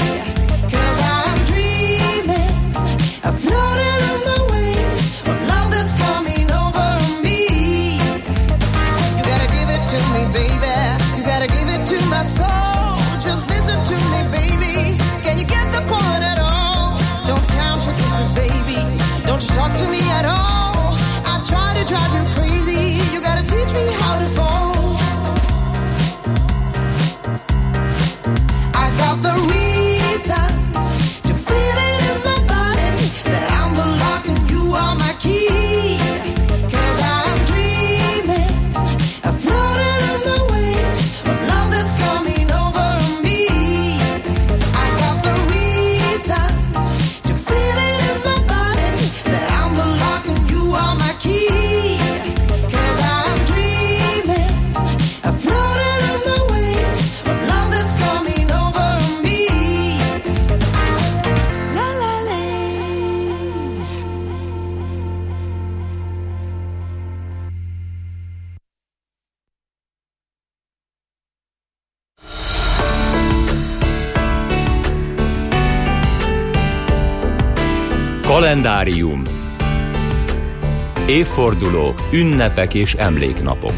Floating on the waves of love that's coming over me. You gotta give it to me, baby. You gotta give it to my soul. Just listen to me, baby. Can you get the point at all? Don't count your kisses, baby. Don't you talk to me at all. I try to drive you crazy. You gotta teach me how to fall. I got the reason to feel it in my body, that I'm the lock and you are my key. 'Cause I'm dreaming of floating on the waves of love that's coming over me. I got the reason to feel it in my body, that I'm the lock and you are my key. 'Cause I'm dreaming of floating on the waves of love that's coming over me. La la la. Kalendárium. Évfordulók, ünnepek és emléknapok.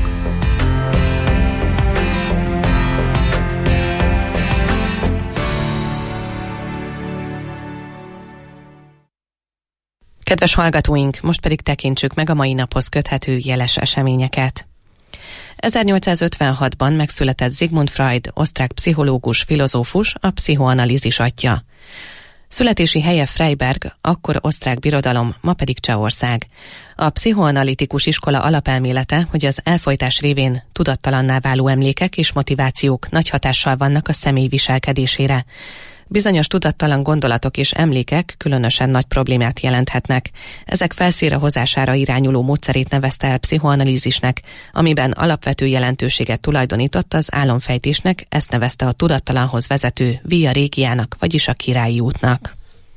Kedves hallgatóink, most pedig tekintsük meg a mai naphoz köthető jeles eseményeket. 1856-ban megszületett Sigmund Freud, osztrák pszichológus, filozófus, a pszichoanalízis atya. Születési helye Freiberg, akkor osztrák birodalom, ma pedig Csehország. A pszichoanalitikus iskola alapelmélete, hogy az elfojtás révén tudattalanná váló emlékek és motivációk nagy hatással vannak a személy viselkedésére. Bizonyos tudattalan gondolatok és emlékek különösen nagy problémát jelenthetnek. Ezek felszínre hozására irányuló módszerét nevezte el pszichoanalízisnek, amiben alapvető jelentőséget tulajdonított az álomfejtésnek, ezt nevezte a tudattalanhoz vezető Via Regiának, vagyis a királyi útnak.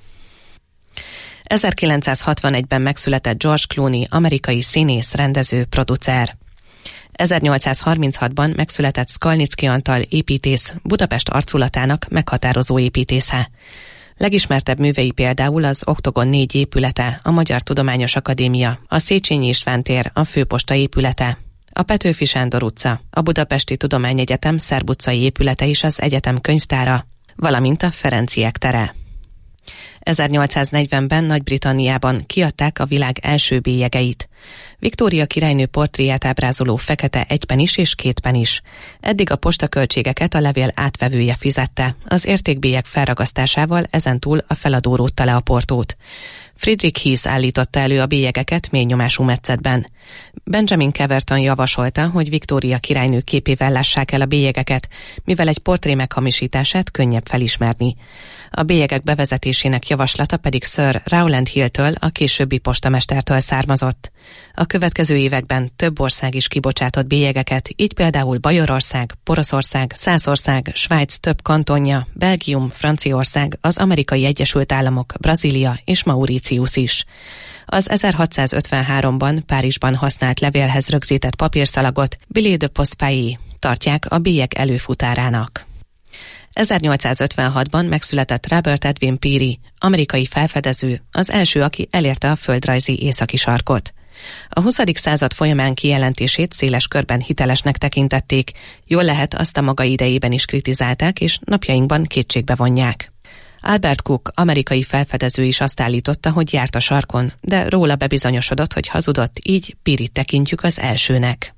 1961-ben megszületett George Clooney, amerikai színész, rendező, producer. 1836-ban megszületett Skalnicki Antal építész, Budapest arculatának meghatározó építésze. Legismertebb művei például az Oktogon 4 épülete, a Magyar Tudományos Akadémia, a Széchenyi István tér, a Főposta épülete, a Petőfi Sándor utca, a Budapesti Tudományegyetem Szerb utcai épülete és az egyetem könyvtára, valamint a Ferenciek tere. 1840-ben Nagy-Britanniában kiadták a világ első bélyegeit. Viktória királynő portréját ábrázoló fekete egypenis és kétpenis. Eddig a postaköltségeket a levél átvevője fizette, az értékbélyeg felragasztásával ezentúl a feladó rótta le a portót. Friedrich Hies állította elő a bélyegeket mély nyomású metszetben. Benjamin Keverton javasolta, hogy Viktória királynő képével lássák el a bélyegeket, mivel egy portré meghamisítását könnyebb felismerni. A bélyegek bevezetésének javaslata pedig Sir Rowland Hill-től, a későbbi postamestertől származott. A következő években több ország is kibocsátott bélyegeket, így például Bajorország, Poroszország, Szászország, Svájc több kantonja, Belgium, Franciaország, az Amerikai Egyesült Államok, Brazília és Mauritius is. Az 1653-ban Párizsban használt levélhez rögzített papírszalagot billet de postpaillet tartják a bélyeg előfutárának. 1856-ban megszületett Robert Edwin Peary, amerikai felfedező, az első, aki elérte a földrajzi északi sarkot. A 20. század folyamán kijelentését széles körben hitelesnek tekintették, jól lehet azt a maga idejében is kritizálták, és napjainkban kétségbe vonják. Albert Cook, amerikai felfedező is azt állította, hogy járt a sarkon, de róla bebizonyosodott, hogy hazudott, így Pearyt tekintjük az elsőnek.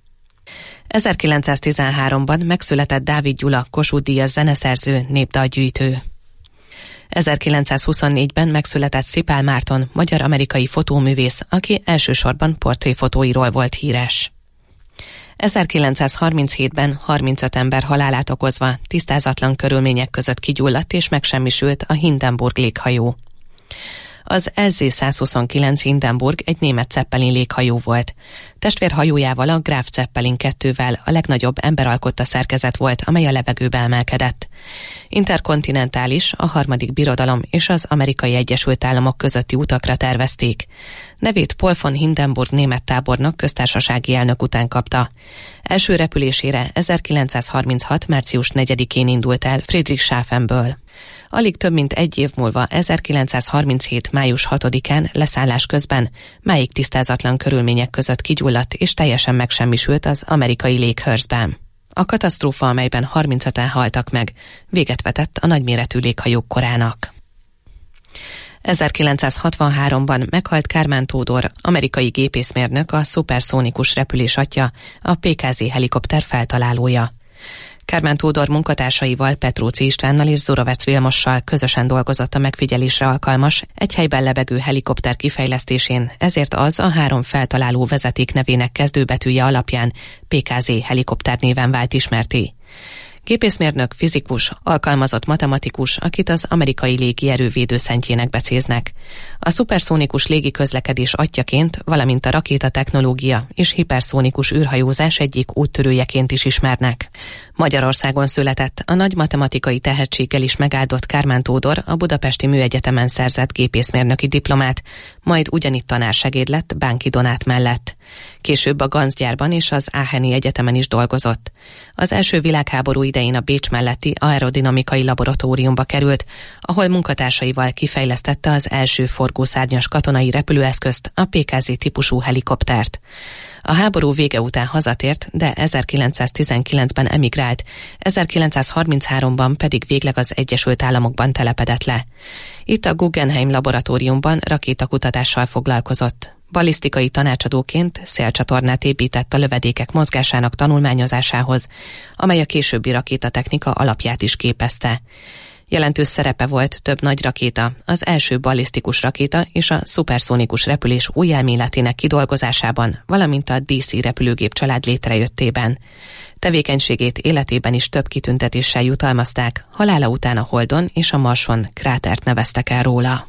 1913-ban megszületett Dávid Gyula, Kossuth-díjas zeneszerző, népdalgyűjtő. 1924-ben megszületett Szipál Márton, magyar-amerikai fotóművész, aki elsősorban portréfotóiról volt híres. 1937-ben 35 ember halálát okozva tisztázatlan körülmények között kigyulladt és megsemmisült a Hindenburg léghajó. Az SZ-129 Hindenburg egy német Zeppelin léghajó volt. Testvérhajójával, a Graf Zeppelin 2-vel a legnagyobb emberalkotta szerkezet volt, amely a levegőbe emelkedett. Interkontinentális, a harmadik birodalom és az Amerikai Egyesült Államok közötti utakra tervezték. Nevét Paul von Hindenburg német tábornok köztársasági elnök után kapta. Első repülésére 1936. március 4-én indult el Friedrichshaffenből. Alig több mint egy év múlva, 1937. május 6-án leszállás közben máig tisztázatlan körülmények között kigyulladt és teljesen megsemmisült az amerikai Lakehurstben. A katasztrófa, amelyben 35-en haltak meg, véget vetett a nagyméretű léghajók korának. 1963-ban meghalt Kármán Tódor, amerikai gépészmérnök, a szuperszónikus repülés atya, a PKZ helikopter feltalálója. Kármán Tódor munkatársaival, Petróci Istvánnal és Zurovec Vilmossal közösen dolgozott a megfigyelésre alkalmas, egy helyben lebegő helikopter kifejlesztésén, ezért az a 3 feltaláló vezeték nevének kezdőbetűje alapján PKZ helikopter néven vált ismerté. Gépészmérnök, fizikus, alkalmazott matematikus, akit az amerikai légierő védőszentjének becéznek. A szuperszónikus légiközlekedés atyjaként, valamint a rakétatechnológia és hiperszónikus űrhajózás egyik úttörőjeként is ismernek. Magyarországon született, a nagy matematikai tehetséggel is megáldott Kármán Tódor a Budapesti Műegyetemen szerzett gépészmérnöki diplomát, majd ugyanitt tanársegéd lett Bánki Donát mellett. Később a Ganz gyárban és az Aacheni Egyetemen is dolgozott. Az első világháború idején a Bécs melletti aerodinamikai laboratóriumba került, ahol munkatársaival kifejlesztette az első forgószárnyas katonai repülőeszközt, a PKZ típusú helikoptert. A háború vége után hazatért, de 1919-ben emigrált, 1933-ban pedig végleg az Egyesült Államokban telepedett le. Itt a Guggenheim laboratóriumban rakétakutatással foglalkozott. Ballisztikai tanácsadóként szélcsatornát épített a lövedékek mozgásának tanulmányozásához, amely a későbbi rakétatechnika alapját is képezte. Jelentős szerepe volt több nagy rakéta, az első ballisztikus rakéta és a szuperszónikus repülés új elméletének kidolgozásában, valamint a DC repülőgép család létrejöttében. Tevékenységét életében is több kitüntetéssel jutalmazták, halála után a Holdon és a Marson krátert neveztek el róla.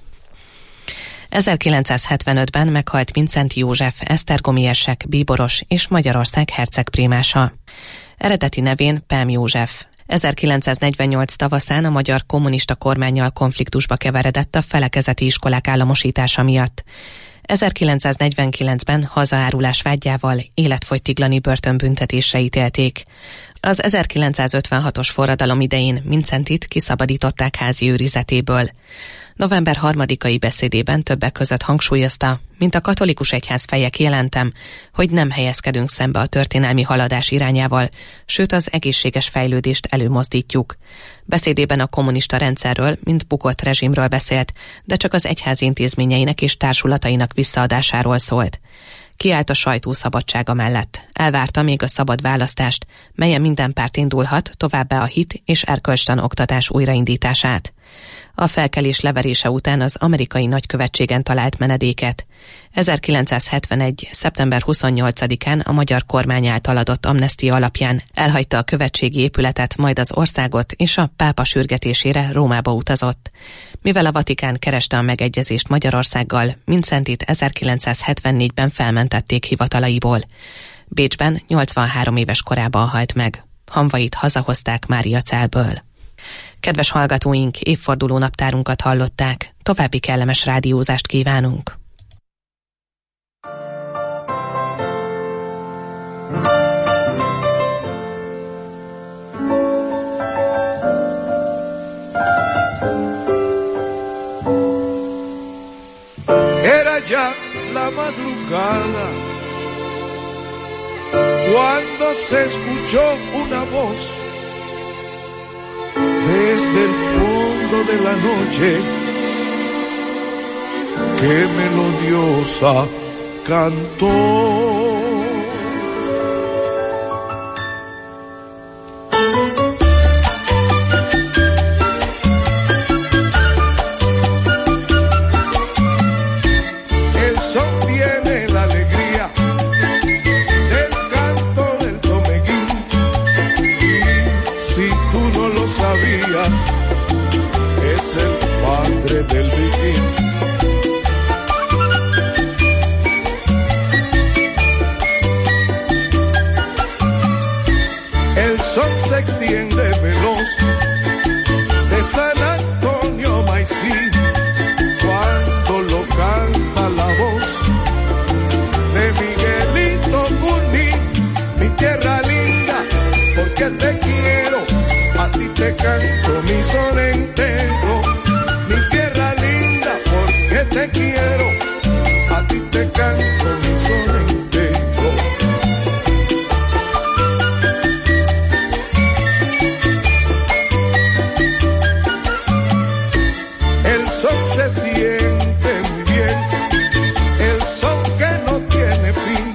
1975-ben meghalt Mindszenty József, esztergomi érsek, bíboros és Magyarország hercegprímása. Eredeti nevén Pám József. 1948 tavaszán a magyar kommunista kormánnyal konfliktusba keveredett a felekezeti iskolák államosítása miatt. 1949-ben hazaárulás vágyával életfogytiglani börtönbüntetésre ítélték. Az 1956-os forradalom idején Mindszentyt kiszabadították házi őrizetéből. November 3-ai beszédében többek között hangsúlyozta, mint a katolikus egyház feje kijelentem, hogy nem helyezkedünk szembe a történelmi haladás irányával, sőt az egészséges fejlődést előmozdítjuk. Beszédében a kommunista rendszerről, mint bukott rezsimről beszélt, de csak az egyház intézményeinek és társulatainak visszaadásáról szólt. Kiállt a sajtó szabadsága mellett. Elvárta még a szabad választást, melyen minden párt indulhat, továbbá a hit és erkölcstan oktatás újraindítását. A felkelés leverése után az amerikai nagykövetségen talált menedéket. 1971. szeptember 28-án a magyar kormány által adott amnestia alapján elhagyta a követségi épületet, majd az országot, és a pápa sürgetésére Rómába utazott. Mivel a Vatikán kereste a megegyezést Magyarországgal, Mindszentit 1974-ben felmentették hivatalaiból. Bécsben 83 éves korában halt meg. Hamvait hazahozták Máriacelből. Kedves hallgatóink, évforduló naptárunkat hallották. További kellemes rádiózást kívánunk. Era ya la madrugada cuando se escuchó una voz desde el fondo de la noche que melodiosa cantó. El son tiene la alegría del canto del tomeguín, y si tú no lo sabías, es el padre del viquín. El sol se extiende veloz de San Antonio Maicí cuando lo canta la voz de Miguelito Cuní. Mi tierra linda, porque te quiero, a ti te canto mi son entero. Mi tierra linda, porque te quiero, a ti te canto mi son entero. El sol se siente muy bien, el sol que no tiene fin,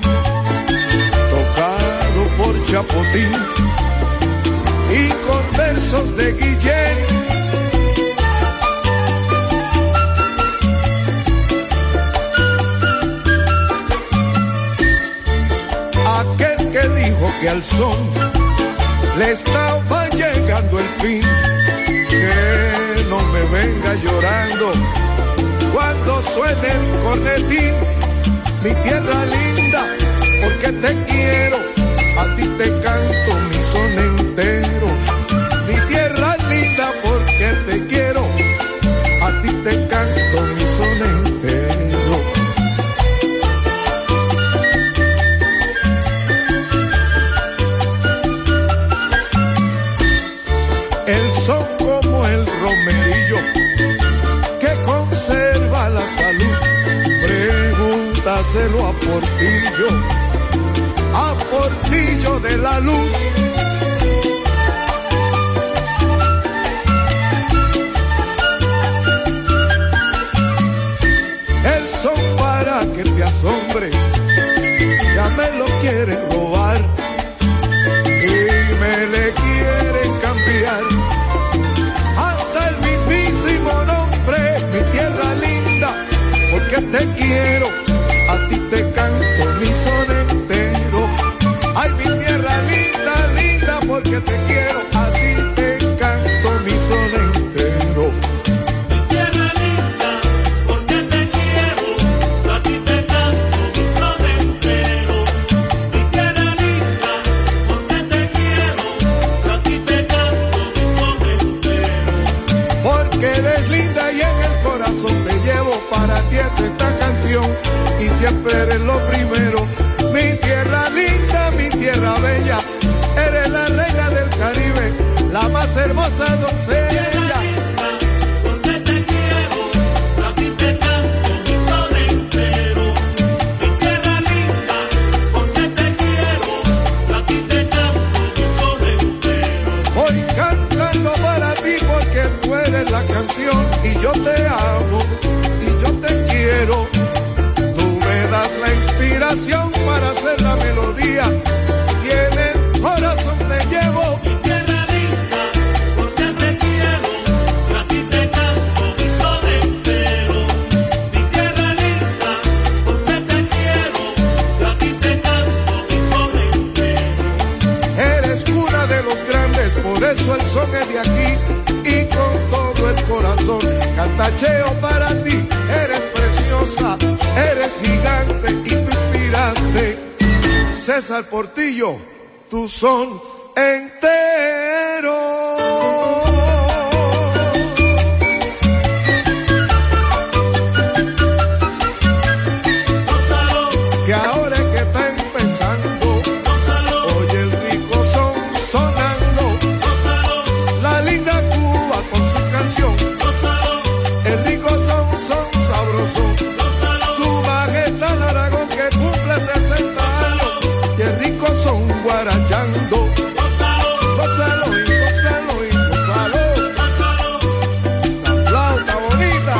tocado por Chapotín y con versos de Guillén. Aquel que dijo que al son le estaba llegando el fin, que no me venga llorando cuando suene el cornetín. Mi tierra linda, porque te quiero, a ti te canto mi son entero. Mi tierra linda, porque te quiero, a ti te canto mi son entero. El son como el romerillo que conserva la salud, pregúntaselo a Portillo de la Luz. El son para que te asombres, ya me lo quieren robar y me le quieren cambiar hasta el mismísimo nombre. Mi tierra linda, porque te quiero, a ti te canto mi son entero. Ay, mi tierra linda, linda, porque te quiero, a ti te canto mi son entero. Mi tierra linda, porque te quiero, a ti te canto mi son entero. Mi tierra linda, porque te quiero, a ti te canto mi son entero. Porque eres linda y en el corazón te llevo, para ti es esta canción y siempre eres lo primero. la melodía y en el corazón te llevo. Mi tierra linda, porque te quiero, a ti te canto mi son entero. Mi tierra linda, porque te quiero, a ti te canto mi son entero. Eres cuna de los grandes, por eso el son es de aquí y con todo el corazón cantacheo para ti. Eres preciosa, eres gigante y tú inspiraste. César Portillo, tu son entero. Que ahora es que está empezando, oye el rico son sonando, la linda Cuba con su canción, el rico son sabroso, su majestad Aragón que cumple 60 años, y el rico son guarachando, gózalo y gózalo y gózalo, esa flauta bonita.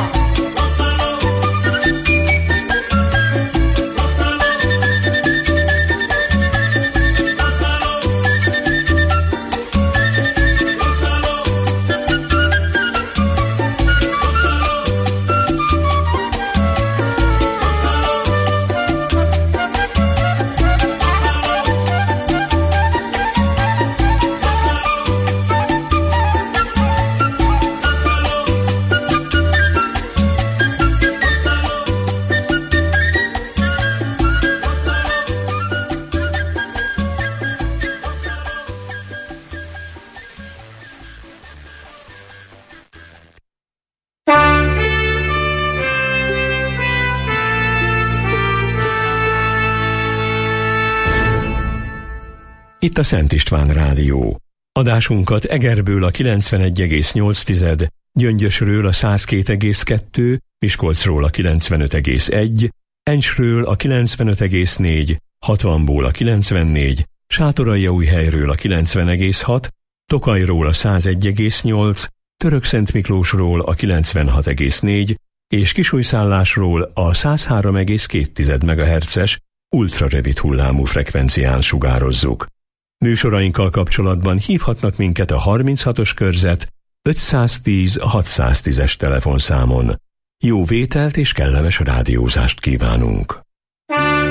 Itt a Szent István Rádió. Adásunkat Egerből a 91,8, Gyöngyösről a 102,2, Miskolcról a 95,1, Encsről a 95,4, Hatvanból a 94, Sátoraljaújhelyről a 90,6, Tokajról a 101,8, Törökszentmiklósról a 96,4 és Kisújszállásról a 103,2 MHz-es ultrarövid hullámú frekvencián sugározzuk. Műsorainkkal kapcsolatban hívhatnak minket a 36-os körzet 510 610-es telefonszámon. Jó vételt és kellemes rádiózást kívánunk!